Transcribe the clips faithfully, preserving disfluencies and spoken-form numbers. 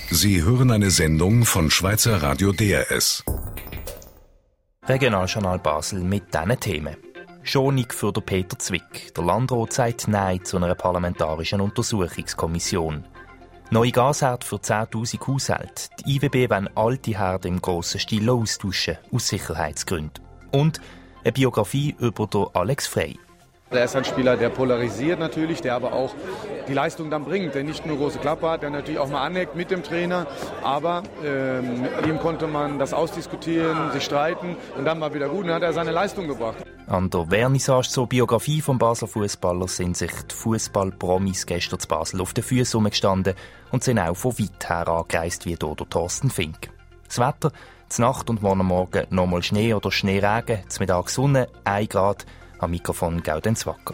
Sie hören eine Sendung von Schweizer Radio D R S. Regionaljournal Basel mit diesen Themen. Schonung für den Peter Zwick. Der Landrat sagt Nein zu einer parlamentarischen Untersuchungskommission. Neue Gasherde für zehntausend Haushalte. Die I W B wollen alte Herde im grossen Stil austauschen, aus Sicherheitsgründen. Und eine Biografie über den Alex Frey. Er ist ein Spieler, der polarisiert natürlich, der aber auch die Leistung dann bringt, der nicht nur große Klappe hat, der natürlich auch mal aneckt mit dem Trainer, aber ähm, mit ihm konnte man das ausdiskutieren, sich streiten und dann mal wieder gut, und dann hat er seine Leistung gebracht. An der Vernissage zur Biografie vom Basler Fußballer sind sich die Fußball-Promis gestern zu Basel auf den Füßen rumgestanden und sind auch von weit her angereist, wie hier der Thorsten Fink. Das Wetter, zur Nacht und morgen Morgen nochmal Schnee oder Schneeregen, zum Mittag Sonne, ein Grad. Am Mikrofon Gaudenz Wacker.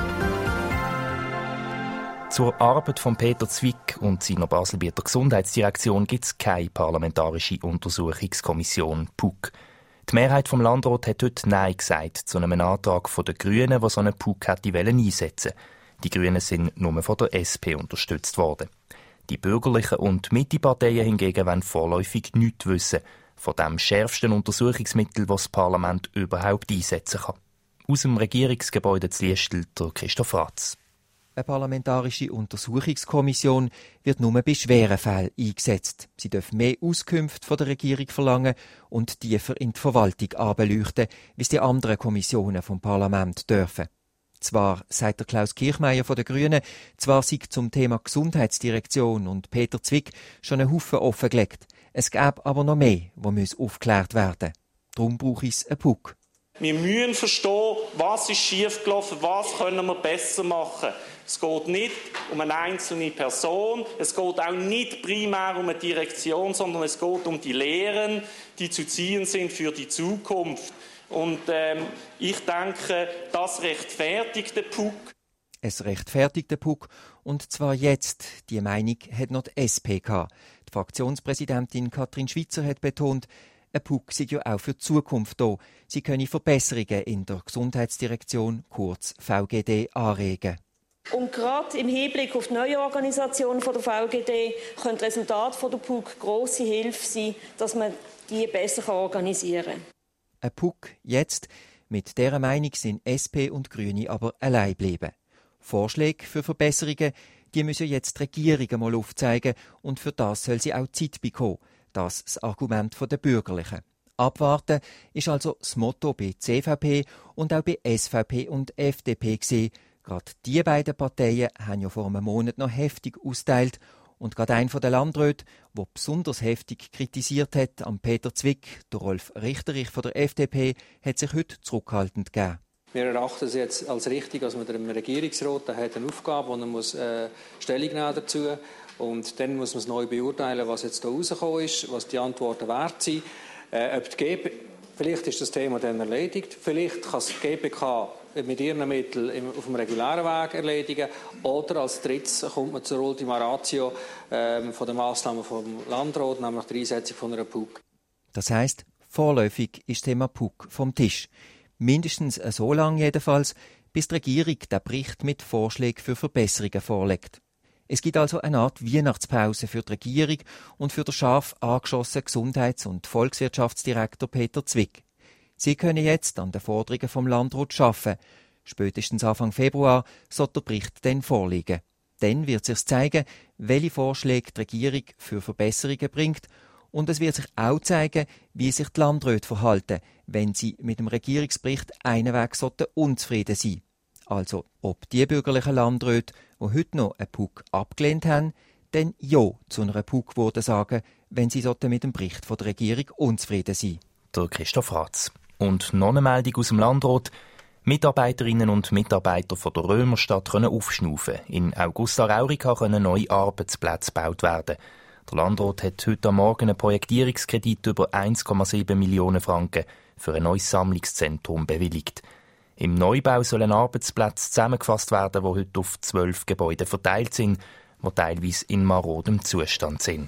Zur Arbeit von Peter Zwick und seiner Baselbieter Gesundheitsdirektion gibt es keine parlamentarische Untersuchungskommission P U C. Die Mehrheit vom Landrat hat heute Nein gesagt zu einem Antrag der Grünen, der so eine P U C hätte einsetzen wollen. Die Grünen sind nur von der S P unterstützt worden. Die bürgerlichen und Mitteparteien hingegen wollen vorläufig nichts wissen von dem schärfsten Untersuchungsmittel, das das Parlament überhaupt einsetzen kann. Aus dem Regierungsgebäude zu Liestel, der Christoph Ratz. Eine parlamentarische Untersuchungskommission wird nur bei schweren Fällen eingesetzt. Sie dürfen mehr Auskünfte von der Regierung verlangen und tiefer in die Verwaltung anbeleuchten, wie es die anderen Kommissionen vom Parlament dürfen. Zwar, sagt der Klaus Kirchmeier von den Grünen, zwar sei zum Thema Gesundheitsdirektion und Peter Zwick schon einen Haufen offengelegt. Es gäbe aber noch mehr, was aufgeklärt werden muss. Darum brauche es einen P U C. Wir müssen verstehen, was ist schiefgelaufen, was können wir besser machen. Es geht nicht um eine einzelne Person, es geht auch nicht primär um eine Direktion, sondern es geht um die Lehren, die zu ziehen sind für die Zukunft. Und ähm, ich denke, das rechtfertigt den P U C. Es rechtfertigt den P U C, und zwar jetzt. Die Meinung hat noch die S P gehabt. Die Fraktionspräsidentin Katrin Schweizer hat betont, ein P U C sei ja auch für die Zukunft da. Sie können Verbesserungen in der Gesundheitsdirektion, kurz V G D, anregen. Und gerade im Hinblick auf die neue Organisation von der V G D können die Resultate von der P U C grosse Hilfe sein, dass man die besser organisieren kann. Ein P U C jetzt. Mit dieser Meinung sind S P und Grüne aber allein bleiben. Vorschläge für Verbesserungen, die müssen jetzt die Regierung mal aufzeigen, und für das soll sie auch Zeit bekommen. Das ist das Argument der Bürgerlichen. Abwarten ist also das Motto bei C V P und auch bei S V P und F D P gewesen. Gerade diese beiden Parteien haben ja vor einem Monat noch heftig austeilt. Und gerade einer der Landräte, der besonders heftig kritisiert hat, am Peter Zwick, der Rolf Richterich von der F D P, hat sich heute zurückhaltend gegeben. Wir erachten es jetzt als richtig, dass man dem Regierungsrat der hat eine Aufgabe, und er muss äh, Stellung nehmen dazu. Und dann muss man es neu beurteilen, was jetzt da rausgekommen ist, was die Antworten wert sind. Äh, ob die G B, vielleicht ist das Thema dann erledigt, vielleicht kann es die G B K mit ihren Mitteln auf dem regulären Weg erledigen, oder als drittes kommt man zur Ultima Ratio äh, von den Massnahmen vom Landrat, nämlich die Einsetzung von einer P U C. Das heisst, vorläufig ist das Thema P U C vom Tisch. Mindestens so lange jedenfalls, bis die Regierung den Bericht mit Vorschlägen für Verbesserungen vorlegt. Es gibt also eine Art Weihnachtspause für die Regierung und für den scharf angeschossenen Gesundheits- und Volkswirtschaftsdirektor Peter Zwick. Sie können jetzt an den Forderungen vom Landrat arbeiten. Spätestens Anfang Februar soll der Bericht dann vorliegen. Dann wird sich zeigen, welche Vorschläge die Regierung für Verbesserungen bringt, und es wird sich auch zeigen, wie sich die Landräte verhalten, wenn sie mit dem Regierungsbericht einen Weg unzufrieden sind. Also ob die bürgerlichen Landräte, die heute noch eine P U C abgelehnt haben, dann Ja zu einer P U C würden sagen, wenn sie mit dem Bericht von der Regierung unzufrieden sind. Der Christoph Ratz. Und noch eine Meldung aus dem Landrat. Mitarbeiterinnen und Mitarbeiter von der Römerstadt können aufschnaufen. In Augusta Raurica können neue Arbeitsplätze gebaut werden. Der Landrat hat heute am Morgen einen Projektierungskredit über eins Komma sieben Millionen Franken für ein neues Sammlungszentrum bewilligt. Im Neubau sollen Arbeitsplätze zusammengefasst werden, die heute auf zwölf Gebäude verteilt sind, die teilweise in marodem Zustand sind.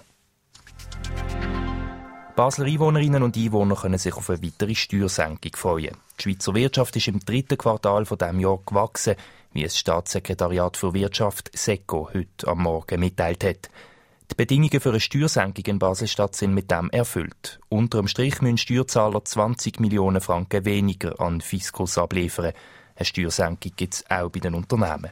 Basler Einwohnerinnen und Einwohner können sich auf eine weitere Steuersenkung freuen. Die Schweizer Wirtschaft ist im dritten Quartal von diesem Jahr gewachsen, wie das Staatssekretariat für Wirtschaft SECO heute am Morgen mitteilt hat. Die Bedingungen für eine Steuersenkung in Basel-Stadt sind mit dem erfüllt. Unter dem Strich müssen Steuerzahler zwanzig Millionen Franken weniger an Fiskus abliefern. Eine Steuersenkung gibt es auch bei den Unternehmen.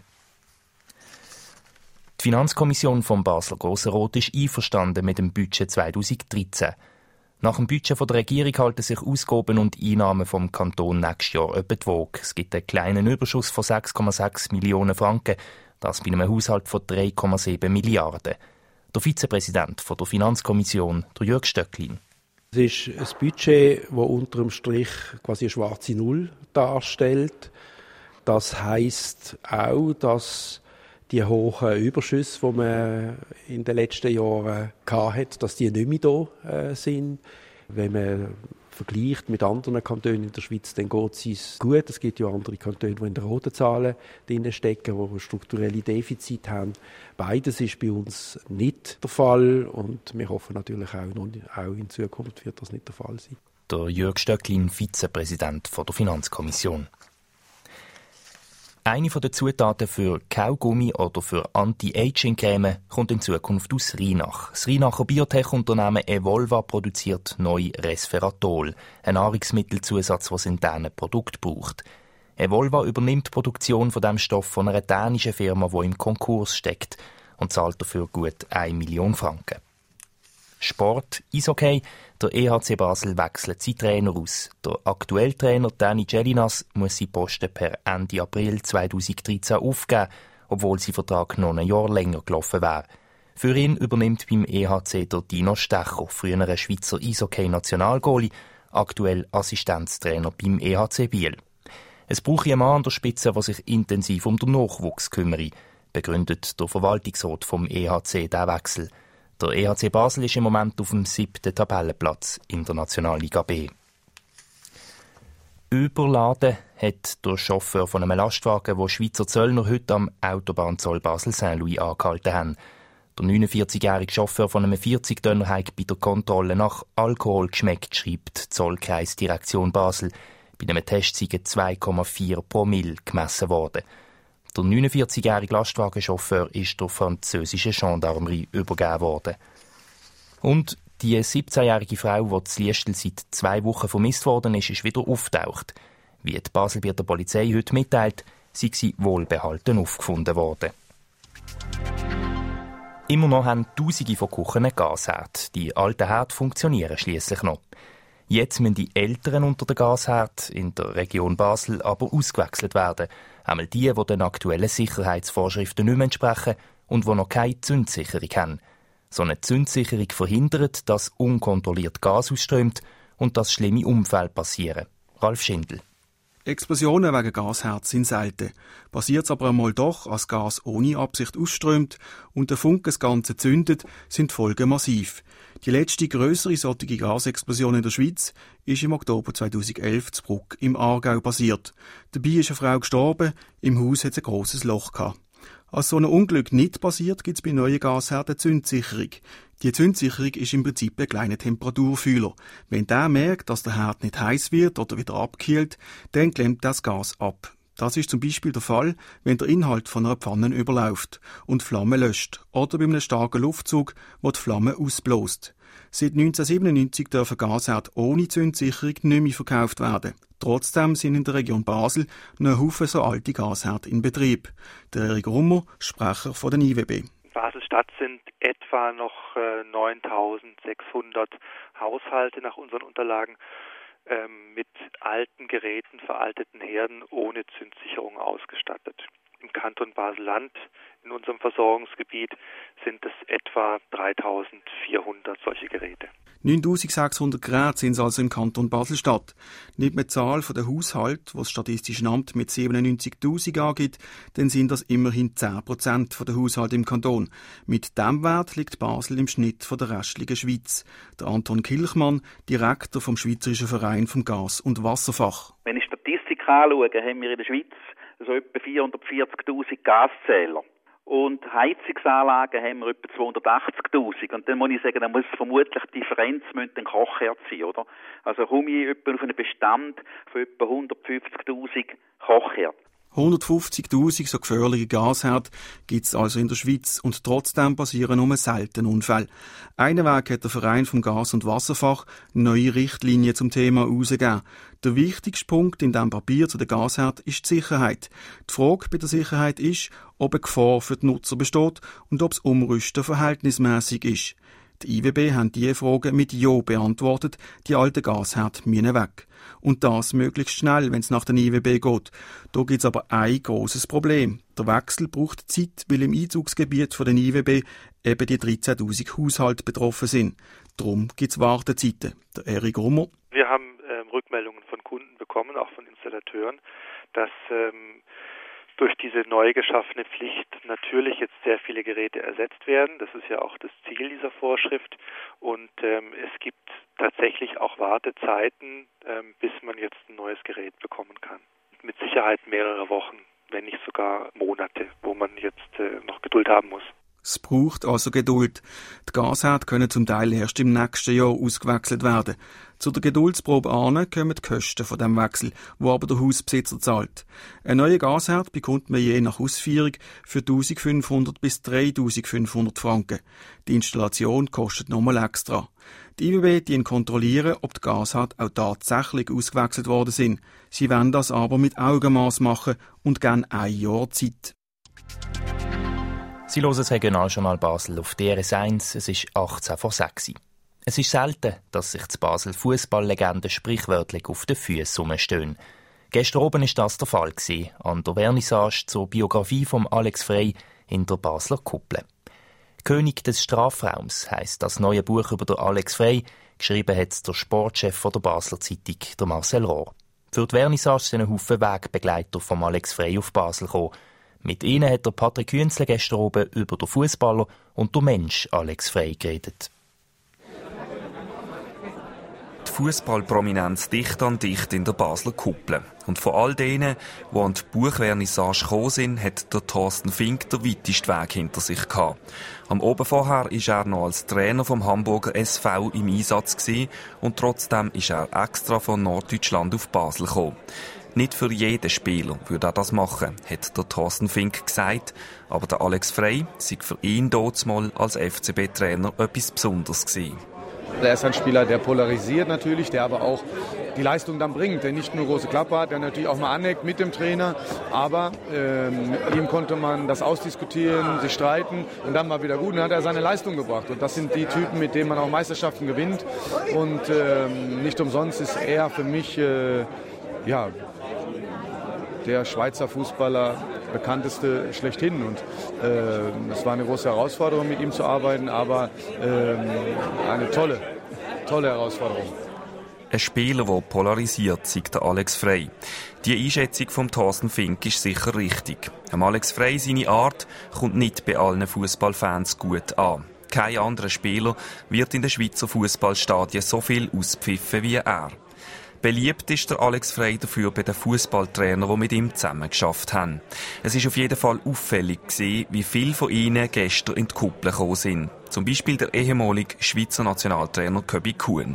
Die Finanzkommission vom Basler Grossenrot ist einverstanden mit dem Budget zweitausenddreizehn. Nach dem Budget der Regierung halten sich Ausgaben und Einnahmen vom Kanton nächstes Jahr etwa die Waage. Es gibt einen kleinen Überschuss von sechs Komma sechs Millionen Franken, das bei einem Haushalt von drei Komma sieben Milliarden. Der Vizepräsident der Finanzkommission, der Jörg Stöcklin. Es ist ein Budget, das unter dem Strich quasi eine schwarze Null darstellt. Das heisst auch, dass die hohen Überschüsse, die man in den letzten Jahren hatte, dass die nicht mehr da äh, sind. Wenn man vergleicht mit anderen Kantonen in der Schweiz, dann geht es gut. Es gibt ja andere Kantone, die in den roten Zahlen drin stecken, die strukturelle Defizite haben. Beides ist bei uns nicht der Fall und wir hoffen natürlich auch, noch, auch in Zukunft wird das nicht der Fall sein. Der Jörg Stöcklin, Vizepräsident der Finanzkommission. Eine der Zutaten für Kaugummi oder für Anti-Aging-Creme kommt in Zukunft aus Rheinach. Das Rheinacher Biotech-Unternehmen Evolva produziert neu Resveratrol, ein Nahrungsmittelzusatz, den es in diesen Produkten braucht. Evolva übernimmt die Produktion von diesem Stoff von einer dänischen Firma, die im Konkurs steckt, und zahlt dafür gut eine Million Franken. Sport, Eishockey. Der E H C Basel wechselt seinen Trainer aus. Der aktuelle Trainer Dani Gelinas muss seinen Posten per Ende April zweitausenddreizehn aufgeben, obwohl sein Vertrag noch ein Jahr länger gelaufen wäre. Für ihn übernimmt beim E H C der Dino Stecher, früherer Schweizer Eishockey-Nationalgoalie, aktuell Assistenztrainer beim E H C Biel. Es brauche einen Mann an der Spitze, der sich intensiv um den Nachwuchs kümmere, begründet der Verwaltungsrat vom E H C den Wechsel. Der E H C Basel ist im Moment auf dem siebten Tabellenplatz in der Nationalliga B. Überladen hat der Chauffeur von einem Lastwagen, wo Schweizer Zöllner heute am Autobahnzoll Basel-Saint-Louis angehalten haben. Der neunundvierzigjährige Chauffeur von einem vierzig-Tonner hat bei der Kontrolle nach Alkohol geschmeckt, schreibt die Zollkreisdirektion Basel. Bei einem Test sind zwei Komma vier Promille gemessen worden. Der neunundvierzigjährige Lastwagenchauffeur ist der französischen Gendarmerie übergeben worden. Und die siebzehnjährige Frau, die zu Liestel seit zwei Wochen vermisst worden ist, ist wieder aufgetaucht. Wie die Baselbieter Polizei heute mitteilt, sei sie wohlbehalten aufgefunden worden. Immer noch haben Tausende von Küchen einen Gasherd. Die alten Herde funktionieren schliesslich noch. Jetzt müssen die Älteren unter den Gasherd in der Region Basel aber ausgewechselt werden. Einmal die, die den aktuellen Sicherheitsvorschriften nicht mehr entsprechen und die noch keine Zündsicherung haben. So eine Zündsicherung verhindert, dass unkontrolliert Gas ausströmt und dass schlimme Unfälle passieren. Ralf Schindel. Explosionen wegen Gasherd sind selten. Passiert es aber einmal doch, als Gas ohne Absicht ausströmt und der Funke das Ganze zündet, sind die Folgen massiv. Die letzte grössere solche Gasexplosion in der Schweiz ist im Oktober zweitausendelf zu Bruck im Aargau passiert. Dabei ist eine Frau gestorben, im Haus hat es ein grosses Loch gehabt. Als so ein Unglück nicht passiert, gibt es bei neuen Gasherden Zündsicherung. Die Zündsicherung ist im Prinzip ein kleiner Temperaturfühler. Wenn der merkt, dass der Herd nicht heiß wird oder wieder abkühlt, dann klemmt das Gas ab. Das ist zum Beispiel der Fall, wenn der Inhalt von einer Pfanne überläuft und Flamme löscht oder bei einem starken Luftzug, wo die Flamme ausbläst. Seit neunzehnhundertsiebenundneunzig dürfen Gasherde ohne Zündsicherung nicht mehr verkauft werden. Trotzdem sind in der Region Basel noch ein Haufen so alte Gasherde in Betrieb. Der Erik Rummer, Sprecher von der I W B. In Basel-Stadt sind etwa noch äh, neuntausendsechshundert Haushalte nach unseren Unterlagen ähm, mit alten Geräten, veralteten Herden ohne Zündsicherung ausgestattet. Im Kanton Basel-Land, in unserem Versorgungsgebiet, sind es etwa dreitausendvierhundert solche Geräte. neuntausendsechshundert Geräte sind es also im Kanton Basel-Stadt. Nicht mehr die Zahl der Haushalte, die das Statistische Amt mit siebenundneunzigtausend angibt, dann sind das immerhin zehn Prozent der Haushalte im Kanton. Mit diesem Wert liegt Basel im Schnitt von der restlichen Schweiz. Der Anton Kilchmann, Direktor vom Schweizerischen Verein vom Gas- und Wasserfach. Wenn ich Statistik anschaue, haben wir in der Schweiz so etwa vierhundertvierzigtausend Gaszähler. Und Heizungsanlagen haben wir etwa zweihundertachtzigtausend. Und dann muss ich sagen, dann muss vermutlich die Differenz ein Kochherd sein, oder? Also komme ich etwa auf einen Bestand von etwa hundertfünfzigtausend Kochherd. hundertfünfzigtausend so gefährliche Gasherde gibt es also in der Schweiz und trotzdem passieren nur selten Unfälle. Einen Weg hat der Verein vom Gas- und Wasserfach neue Richtlinien zum Thema herausgegeben. Der wichtigste Punkt in diesem Papier zu den Gasherden ist die Sicherheit. Die Frage bei der Sicherheit ist, ob eine Gefahr für die Nutzer besteht und ob das Umrüsten verhältnismäßig ist. Die I W B haben diese Frage mit Ja beantwortet, die alten Gasherde müssen weg. Und das möglichst schnell, wenn es nach der I W B geht. Da gibt es aber ein grosses Problem. Der Wechsel braucht Zeit, weil im Einzugsgebiet von der I W B eben die dreizehntausend Haushalte betroffen sind. Darum gibt es Wartezeiten. Der Erik Rummer. Wir haben ähm, Rückmeldungen von Kunden bekommen, auch von Installateuren, dass ähm, durch diese neu geschaffene Pflicht natürlich jetzt sehr viele Geräte ersetzt werden. Das ist ja auch das Ziel dieser Vorschrift. Und ähm, es gibt tatsächlich auch Wartezeiten, ähm, bis man jetzt ein neues Gerät bekommen kann. Mit Sicherheit mehrere Wochen, wenn nicht sogar Monate, wo man jetzt äh, noch Geduld haben muss. Es braucht also Geduld. Die Gasherde können zum Teil erst im nächsten Jahr ausgewechselt werden. Zu der Geduldsprobe an kommen die Kosten von dem Wechsel, wo aber der Hausbesitzer zahlt. Ein neuer Gasherd bekommt man je nach Ausführung für eintausendfünfhundert bis dreitausendfünfhundert Franken. Die Installation kostet nochmal extra. Die I W B die kontrollieren, ob die Gasherde auch tatsächlich ausgewechselt worden sind. Sie wollen das aber mit Augenmaß machen und geben ein Jahr Zeit. Sie hören das Regionaljournal Basel auf D R S eins. Es ist achtzehn vor sechs. Es ist selten, dass sich die Basel Fußballlegenden sprichwörtlich auf den Füßen rumstehen. Gestern oben war das der Fall an der Vernissage zur Biografie von Alex Frey in der Basler Kuppel. «König des Strafraums» heisst das neue Buch über den Alex Frey. Geschrieben hat es der Sportchef der Basler Zeitung, der Marcel Rohr. Für die Vernissage sind ein Haufen Wegbegleiter von Alex Frey auf Basel gekommen. Mit ihnen hat der Patrick Hünzle gestern oben über den Fußballer und den Mensch Alex Frey geredet. Die Fußballprominenz dicht an dicht in der Basler Kuppel. Und von all denen, die an die Buchvernissage gekommen sind, hat der Thorsten Fink den weitesten Weg hinter sich gehabt. Am Oben vorher war er noch als Trainer vom Hamburger S V im Einsatz gewesen, und trotzdem ist er extra von Norddeutschland auf Basel gekommen. Nicht für jeden Spieler würde er das machen, hat der Thorsten Fink gesagt. Aber der Alex Frey sei für ihn damals als F C B-Trainer etwas Besonderes gewesen. Er ist ein Spieler, der polarisiert natürlich, der aber auch die Leistung dann bringt, der nicht nur große Klappe hat, der natürlich auch mal aneckt mit dem Trainer, aber ähm, mit ihm konnte man das ausdiskutieren, sich streiten und dann mal wieder gut, und dann hat er seine Leistung gebracht. Und das sind die Typen, mit denen man auch Meisterschaften gewinnt, und ähm, nicht umsonst ist er für mich äh, ja, der Schweizer Fußballer bekannteste schlechthin. Und äh, es war eine große Herausforderung, mit ihm zu arbeiten, aber äh, eine tolle, tolle Herausforderung. Ein Spieler, der polarisiert, sagt der Alex Frey. Die Einschätzung von Thorsten Fink ist sicher richtig. Am Alex Frey seine Art kommt nicht bei allen Fußballfans gut an. Kein anderer Spieler wird in den Schweizer Fußballstadien so viel auspfiffen wie er. Beliebt ist der Alex Frey dafür bei den Fußballtrainern, die mit ihm zusammen geschafft haben. Es ist auf jeden Fall auffällig gewesen, wie viele von ihnen gestern in die Kuppel gekommen sind. Zum Beispiel der ehemalige Schweizer Nationaltrainer Köbi Kuhn.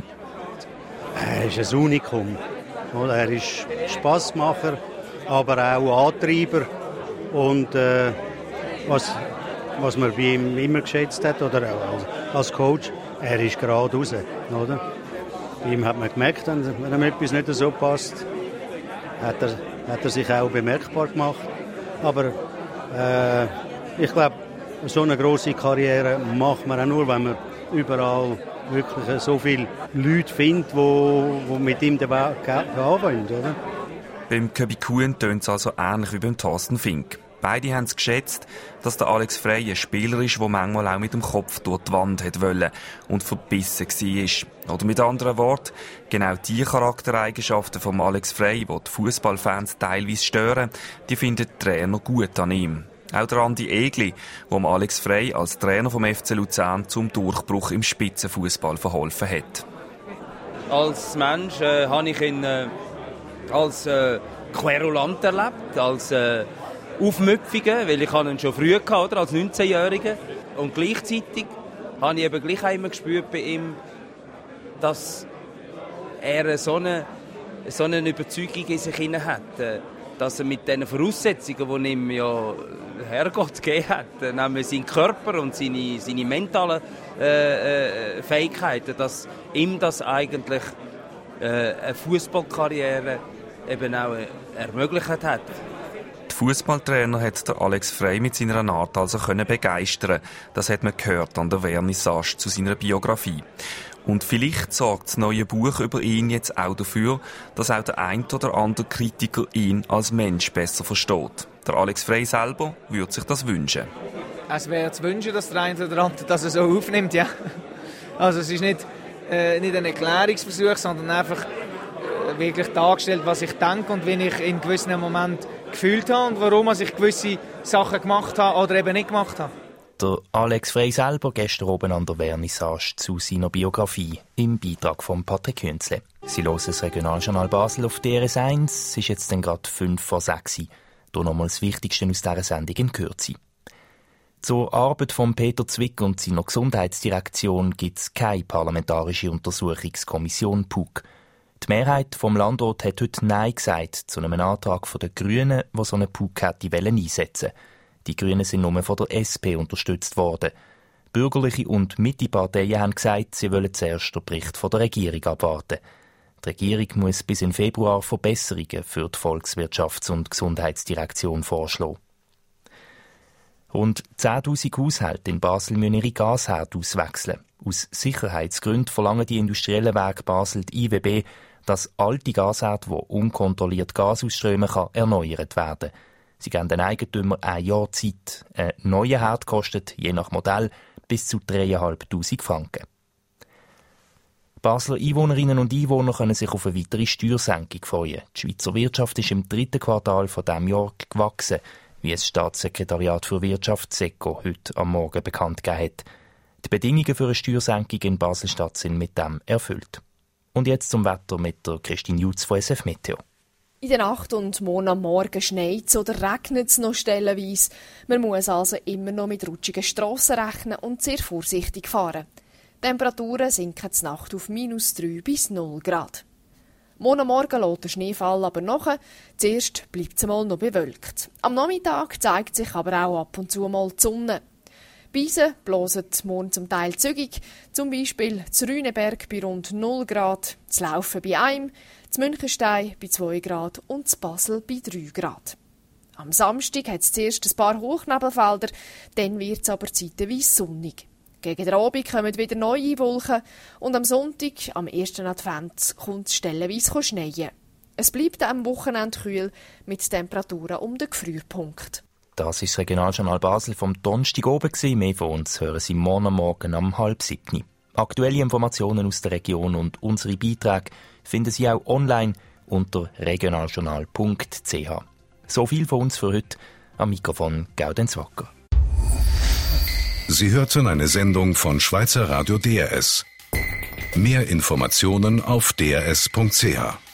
Er ist ein Unikum. Er ist Spassmacher, aber auch Antreiber. Und äh, was, was man bei ihm immer geschätzt hat, oder auch als Coach, er ist gerade raus. Oder? Bei ihm hat man gemerkt, wenn ihm etwas nicht so passt, hat er, hat er sich auch bemerkbar gemacht. Aber äh, ich glaube, so eine grosse Karriere macht man auch nur, wenn man überall wirklich so viele Leute findet, die, die mit ihm den Weg gehen wollen. Oder? Beim Köbi Kuhn tönt es also ähnlich wie beim Thorsten Fink. Beide haben es geschätzt, dass der Alex Frey ein Spieler ist, der manchmal auch mit dem Kopf durch die Wand hat wollen und verbissen war. Oder mit anderen Worten, genau die Charaktereigenschaften von Alex Frey, die die Fußballfans teilweise stören, die finden die Trainer gut an ihm. Auch der Andi Egli, der Alex Frey als Trainer vom F C Luzern zum Durchbruch im Spitzenfußball verholfen hat. Als Mensch äh, habe ich ihn äh, als äh, Querulant erlebt, als äh, Aufmüpfigen, weil ich ihn schon früh hatte, oder, als neunzehnjähriger. Und gleichzeitig habe ich eben gleich einmal gespürt bei ihm, dass er so eine, so eine Überzeugung in sich hinein hat. dass er mit den Voraussetzungen, die ihm ja Herrgott gegeben hat, nämlich seinen Körper und seine, seine mentalen äh, äh, Fähigkeiten, dass ihm das eigentlich äh, eine Fußballkarriere eben auch ermöglicht hat. Der Fußballtrainer hat der Alex Frey mit seiner Art also können begeistern. Das hat man gehört an der Vernissage zu seiner Biografie. Und vielleicht sorgt das neue Buch über ihn jetzt auch dafür, dass auch der ein oder andere Kritiker ihn als Mensch besser versteht. Der Alex Frey selber würde sich das wünschen. Es wäre zu wünschen, dass der eine oder andere das so aufnimmt, ja. Also es ist nicht, äh, nicht ein Erklärungsversuch, sondern einfach äh, wirklich dargestellt, was ich denke und wie ich in gewissen Momenten gefühlt habe und warum ich gewisse Sachen gemacht habe oder eben nicht gemacht habe. Der Alex Frey selber gestern oben an der Vernissage zu seiner Biografie im Beitrag von Patrick Hünzle. Sie hören das Regionaljournal Basel auf D R S eins. Es ist jetzt dann gerade fünf vor sechs. Hier nochmal das Wichtigste aus dieser Sendung in Kürze. Zur Arbeit von Peter Zwick und seiner Gesundheitsdirektion gibt es keine parlamentarische Untersuchungskommission P U C. Die Mehrheit vom Landrat hat heute Nein gesagt zu einem Antrag der Grünen, der so eine P U C hätte einsetzen wollen. Die Grünen sind nur von der S P unterstützt worden. Bürgerliche und Mitte-Parteien haben gesagt, sie wollen zuerst den Bericht von der Regierung abwarten. Die Regierung muss bis im Februar Verbesserungen für die Volkswirtschafts- und Gesundheitsdirektion vorschlagen. Rund zehntausend Haushalte in Basel müssen ihre Gasherde auswechseln. Aus Sicherheitsgründen verlangen die industriellen Werke Basel, die I W B, dass alte Gasherde, die unkontrolliert Gas ausströmen kann, erneuert werden. Sie geben den Eigentümern ein Jahr Zeit. Ein neuer Herd kostet, je nach Modell, bis zu dreitausendfünfhundert Franken. Basler Einwohnerinnen und Einwohner können sich auf eine weitere Steuersenkung freuen. Die Schweizer Wirtschaft ist im dritten Quartal von diesem Jahr gewachsen, wie es Staatssekretariat für Wirtschaft SECO heute am Morgen bekannt gegeben hat. Die Bedingungen für eine Steuersenkung in Basel-Stadt sind mit dem erfüllt. Und jetzt zum Wetter mit der Christine Jutz von S F Meteo. In der Nacht und morgen am Morgen schneit es oder regnet es noch stellenweise. Man muss also immer noch mit rutschigen Strassen rechnen und sehr vorsichtig fahren. Die Temperaturen sinken zur Nacht auf minus drei bis null Grad. Morgen am Morgen lässt der Schneefall aber nach. Zuerst bleibt es einmal noch bewölkt. Am Nachmittag zeigt sich aber auch ab und zu mal die Sonne. Beise blasen morgen zum Teil zügig, zum Beispiel zu Rüneberg bei rund null Grad, zu Laufen bei einem, zu Münchenstein bei zwei Grad und zu Basel bei drei Grad. Am Samstag hat es zuerst ein paar Hochnebelfelder, dann wird es aber zeitweise sonnig. Gegen den Abend kommen wieder neue Wolken und am Sonntag, am ersten Advent, kommt es stellenweise schneien. Es bleibt am Wochenende kühl mit Temperaturen um den Gefrierpunkt. Das ist das Regionaljournal Basel vom Donnerstag oben. Mehr von uns hören Sie morgen Morgen um halb sieben. Aktuelle Informationen aus der Region und unsere Beiträge finden Sie auch online unter regionaljournal punkt c h. So viel von uns für heute. Am Mikrofon Gaudenz Wacker. Sie hörten eine Sendung von Schweizer Radio D R S. Mehr Informationen auf d r s punkt c h.